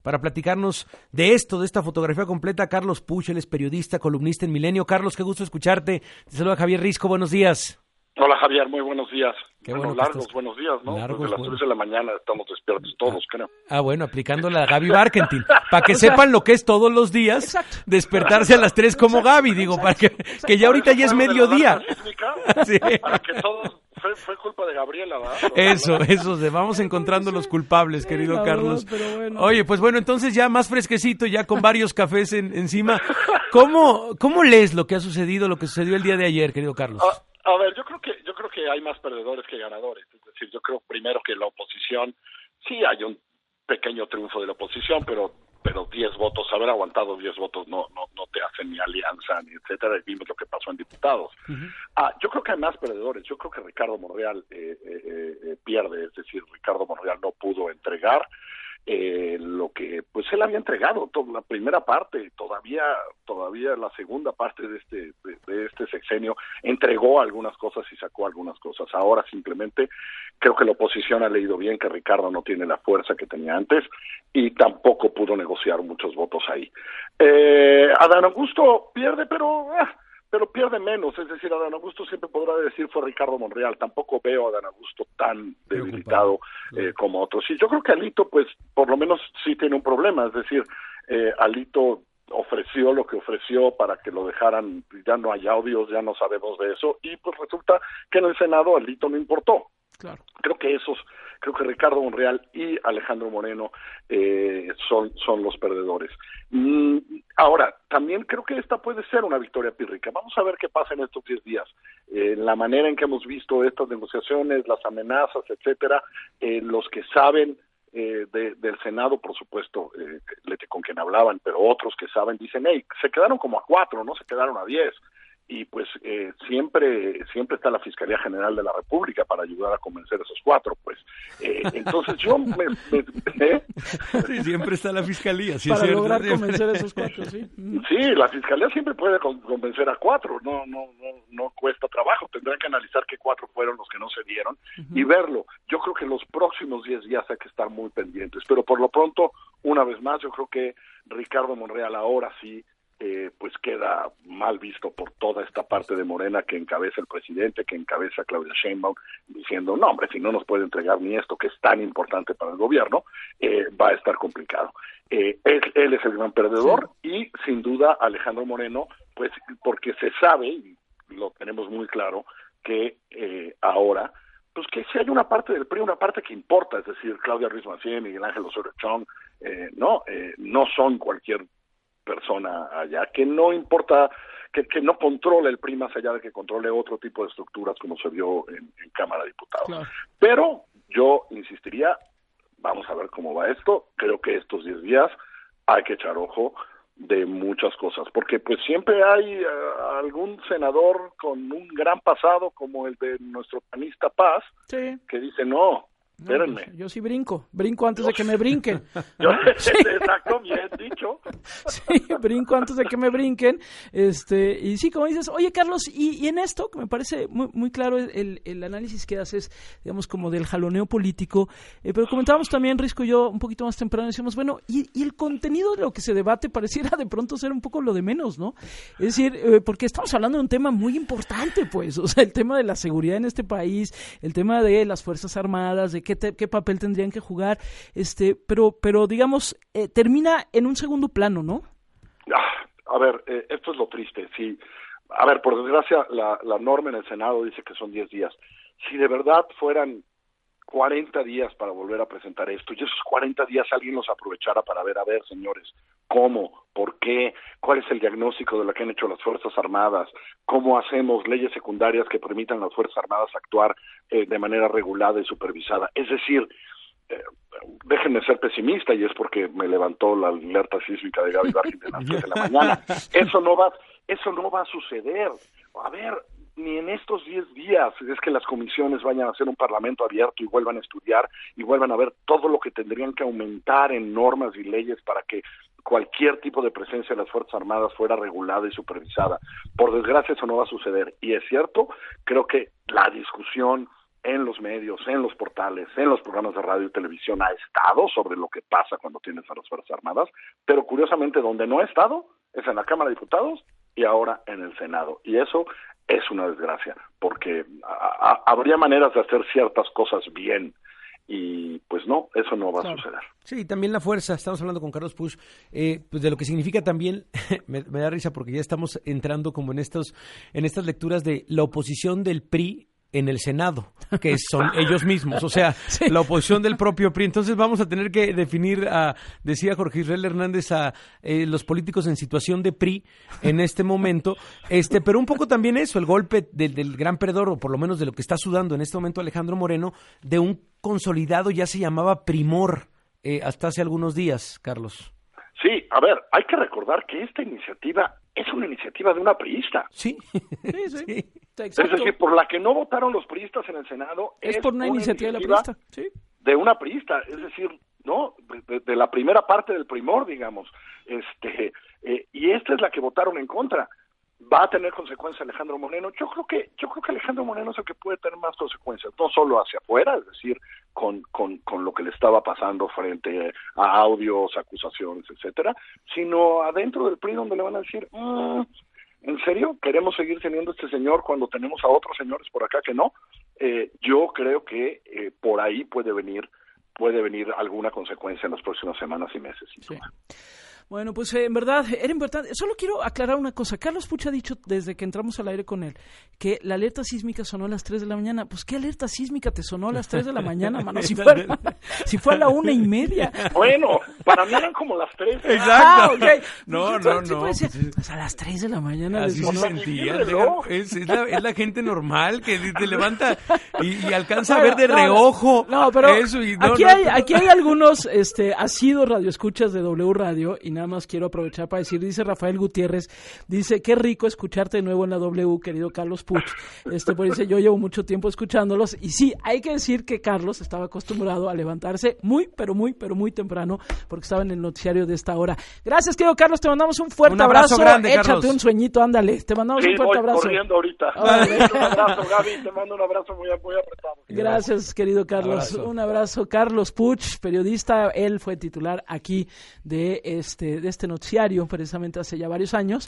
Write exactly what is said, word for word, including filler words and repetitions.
para platicarnos de esto, de esta fotografía completa. Carlos Puch, él es periodista, columnista en Milenio. Carlos, qué gusto escucharte. Te saluda Javier Risco, buenos días. Hola Javier, muy buenos días. Qué bueno, bueno largos estás... buenos días, ¿no? Largos, Desde las bueno. tres de la mañana estamos despiertos todos, ah, creo. Ah, bueno, aplicando la Gaby Barkentin, para que o sea, sepan lo que es todos los días, exacto, despertarse a las tres como exacto, Gaby, digo, exacto, para que, exacto. que ya ahorita ya es mediodía. Sí. Para que todos, fue, fue culpa de Gabriela, ¿verdad? Eso, eso, se vamos encontrando los culpables, sí, querido verdad, Carlos. pero bueno. Oye, pues bueno, entonces ya más fresquecito, ya con varios cafés en, encima. ¿Cómo, ¿Cómo lees lo que ha sucedido, lo que sucedió el día de ayer, querido Carlos? A, a ver, yo creo que yo creo que hay más perdedores que ganadores. Es decir, yo creo primero que la oposición, sí hay un pequeño triunfo de la oposición, pero pero diez votos, haber aguantado diez votos no no no te hacen ni alianza, ni etcétera, y vimos lo que pasó en diputados. Uh-huh. Ah, yo creo que hay más perdedores. Yo creo que Ricardo Monreal eh, eh, eh, pierde, es decir, Ricardo Monreal no pudo entregar eh, lo que pues él había entregado, toda la primera parte, todavía todavía la segunda parte de este de, de este sexenio entregó algunas cosas y sacó algunas cosas. Ahora simplemente creo que la oposición ha leído bien que Ricardo no tiene la fuerza que tenía antes y tampoco pudo negociar muchos votos ahí. Eh, Adán Augusto pierde, pero eh, pero pierde menos, es decir, Adán Augusto siempre podrá decir fue Ricardo Monreal, tampoco veo a Adán Augusto tan debilitado eh, como otros. Y yo creo que Alito, pues, por lo menos sí tiene un problema, es decir, eh, Alito ofreció lo que ofreció para que lo dejaran, ya no hay audios, ya no sabemos de eso, y pues resulta que en el Senado Alito no importó. Claro. Creo que esos, creo que Ricardo Monreal y Alejandro Moreno eh, son son los perdedores. Mm, ahora, también creo que esta puede ser una victoria pírrica. Vamos a ver qué pasa en estos diez días. Eh, la manera en que hemos visto estas negociaciones, las amenazas, etcétera, eh, los que saben eh, de, del Senado, por supuesto, eh, con quien hablaban, pero otros que saben dicen, hey, se quedaron como a cuatro, no se quedaron a diez. Y pues eh, siempre siempre está la Fiscalía General de la República para ayudar a convencer a esos cuatro, pues. Eh, entonces yo me... me ¿eh? Sí, siempre está la Fiscalía, sí, para es cierto, lograr siempre. convencer a esos cuatro, sí. Sí, la Fiscalía siempre puede con, convencer a cuatro, no no no no cuesta trabajo, tendrán que analizar qué cuatro fueron los que no se dieron uh-huh. y verlo. Yo creo que los próximos diez días hay que estar muy pendientes, pero por lo pronto, una vez más, yo creo que Ricardo Monreal ahora sí Eh, pues queda mal visto por toda esta parte de Morena que encabeza el presidente, que encabeza Claudia Sheinbaum, diciendo, no hombre, si no nos puede entregar ni esto que es tan importante para el gobierno, eh, va a estar complicado. Eh, él, él es el gran perdedor sí. Y sin duda Alejandro Moreno, pues porque se sabe, y lo tenemos muy claro, que eh, ahora pues que si hay una parte del P R I, una parte que importa, es decir, Claudia Ruiz Massieu, Miguel Ángel Osorio Chong, eh, no, eh, no son cualquier persona allá, que no importa, que, que no controle el P R I más allá de que controle otro tipo de estructuras como se vio en, en Cámara de Diputados. Claro. Pero yo insistiría, vamos a ver cómo va esto, creo que estos diez días hay que echar ojo de muchas cosas, porque pues siempre hay uh, algún senador con un gran pasado como el de nuestro panista Paz, sí. que dice no, espérenme. No, yo sí brinco, brinco antes yo, de que me brinquen. Yo, sí. Exacto, bien dicho. Sí, brinco antes de que me brinquen. Este, y sí, como dices, oye Carlos, y, y en esto, que me parece muy, muy claro el, el análisis que haces, digamos, como del jaloneo político, eh, pero comentábamos también, Risco y yo, un poquito más temprano, decíamos, bueno, y, y el contenido de lo que se debate pareciera de pronto ser un poco lo de menos, ¿no? Es decir, eh, porque estamos hablando de un tema muy importante, pues, o sea, el tema de la seguridad en este país, el tema de las Fuerzas Armadas, de qué, te, qué papel tendrían que jugar, este, pero, pero digamos, eh, termina en un segundo plano, ¿no? A ver, eh, esto es lo triste, sí. A ver, por desgracia, la, la norma en el Senado dice que son diez días. Si de verdad fueran cuarenta días para volver a presentar esto, y esos cuarenta días alguien los aprovechara para ver, a ver, señores, ¿cómo? ¿Por qué? ¿Cuál es el diagnóstico de lo que han hecho las Fuerzas Armadas? ¿Cómo hacemos leyes secundarias que permitan a las Fuerzas Armadas actuar eh, de manera regulada y supervisada? Es decir, eh, déjenme ser pesimista, y es porque me levantó la alerta sísmica de Gaby Barkin de las tres de la mañana. Eso no va, eso no va a suceder. A ver, ni en estos diez días es que las comisiones vayan a hacer un parlamento abierto y vuelvan a estudiar y vuelvan a ver todo lo que tendrían que aumentar en normas y leyes para que cualquier tipo de presencia de las Fuerzas Armadas fuera regulada y supervisada. Por desgracia eso no va a suceder. Y es cierto, creo que la discusión, en los medios, en los portales, en los programas de radio y televisión ha estado sobre lo que pasa cuando tienes a las Fuerzas Armadas, pero curiosamente donde no ha estado es en la Cámara de Diputados y ahora en el Senado. Y eso es una desgracia, porque a, a, habría maneras de hacer ciertas cosas bien, y pues no, eso no va claro. a suceder. Sí, también la fuerza, estamos hablando con Carlos Puch, eh, pues de lo que significa también, me, me da risa porque ya estamos entrando como en estos, en estas lecturas de la oposición del P R I en el Senado, que son ellos mismos, o sea, sí. la oposición del propio P R I. Entonces vamos a tener que definir, a, decía Jorge Israel Hernández, a eh, los políticos en situación de P R I en este momento, este, pero un poco también eso, el golpe del, del gran perdedor, o por lo menos de lo que está sudando en este momento Alejandro Moreno, de un consolidado, ya se llamaba Primor, eh, hasta hace algunos días, Carlos. Sí, a ver, hay que recordar que esta iniciativa es una iniciativa de una priista. Sí, sí, sí. sí. Es decir, por la que no votaron los priistas en el Senado. Es, es por una, una iniciativa, iniciativa de la priista, sí. De una priista, es decir, ¿no? De, de la primera parte del Primor, digamos. este eh, Y esta es la que votaron en contra. Va a tener consecuencias Alejandro Moreno. Yo creo que yo creo que Alejandro Moreno es el que puede tener más consecuencias, no solo hacia afuera, es decir, con con con lo que le estaba pasando frente a audios, acusaciones, etcétera, sino adentro del P R I, donde le van a decir, mmm, ¿en serio queremos seguir teniendo este señor cuando tenemos a otros señores por acá que no? Eh, yo creo que eh, por ahí puede venir puede venir alguna consecuencia en las próximas semanas y meses. Sin duda. Sí. Bueno, pues eh, en verdad, era importante. Solo quiero aclarar una cosa. Carlos Puch ha dicho desde que entramos al aire con él que la alerta sísmica sonó a las tres de la mañana. Pues, ¿qué alerta sísmica te sonó a las tres de la mañana, mano? Si fue, si fue a la una y media. Bueno, para mí eran como las tres. Exacto. Ah, okay. No, pues, no, no. no. Decía, pues a las tres de la mañana. Así se sentía. Es, es, la, es la gente normal que te levanta y, y alcanza bueno, a ver de no, reojo. No, pero eso y no, aquí, no, hay, no. aquí hay algunos este, asiduos radioescuchas de W Radio y nada más quiero aprovechar para decir, dice Rafael Gutiérrez, dice, qué rico escucharte de nuevo en la W, querido Carlos Puch. Este, pues dice, yo llevo mucho tiempo escuchándolos, y sí, hay que decir que Carlos estaba acostumbrado a levantarse muy, pero muy, pero muy temprano, porque estaba en el noticiario de esta hora. Gracias, querido Carlos, te mandamos un fuerte un abrazo, abrazo grande, échate Carlos. Un sueñito, ándale, te mandamos sí, un fuerte voy abrazo. corriendo ahorita. Un abrazo, Gaby, te mando un abrazo muy, muy apretado. Gracias, querido Carlos, abrazo. Un abrazo. Carlos Puch, periodista, él fue titular aquí de este, de este noticiario, precisamente hace ya varios años.